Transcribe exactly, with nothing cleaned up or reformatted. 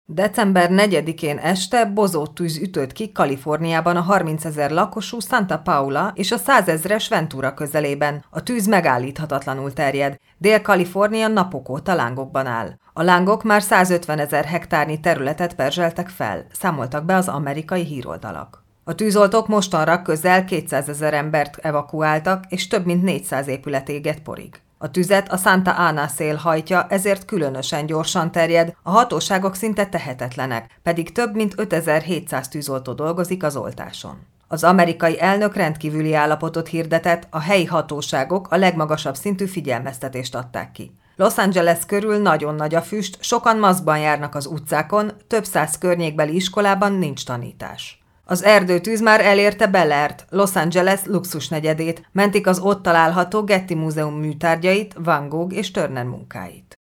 December negyedikén este bozóttűz ütött ki Kaliforniában a harmincezer lakosú Santa Paula és a százezres Ventura közelében. A tűz megállíthatatlanul terjed. Dél-Kalifornia napok óta lángokban áll. A lángok már százötvenezer hektárnyi területet perzseltek fel, számoltak be az amerikai híroldalak. A tűzoltók mostanra közel kétszázezer embert evakuáltak, és több mint négyszáz épület égett porig. A tüzet a Santa Ana szél hajtja, ezért különösen gyorsan terjed, a hatóságok szinte tehetetlenek, pedig több mint ötezer-hétszáz tűzoltó dolgozik az oltáson. Az amerikai elnök rendkívüli állapotot hirdetett, a helyi hatóságok a legmagasabb szintű figyelmeztetést adták ki. Los Angeles körül nagyon nagy a füst, sokan maszkban járnak az utcákon, több száz környékbeli iskolában nincs tanítás. Az erdőtűz már elérte Bel Air-t, Los Angeles luxusnegyedét, mentik az ott található Getty Múzeum műtárgyait, Van Gogh és Turner munkáit.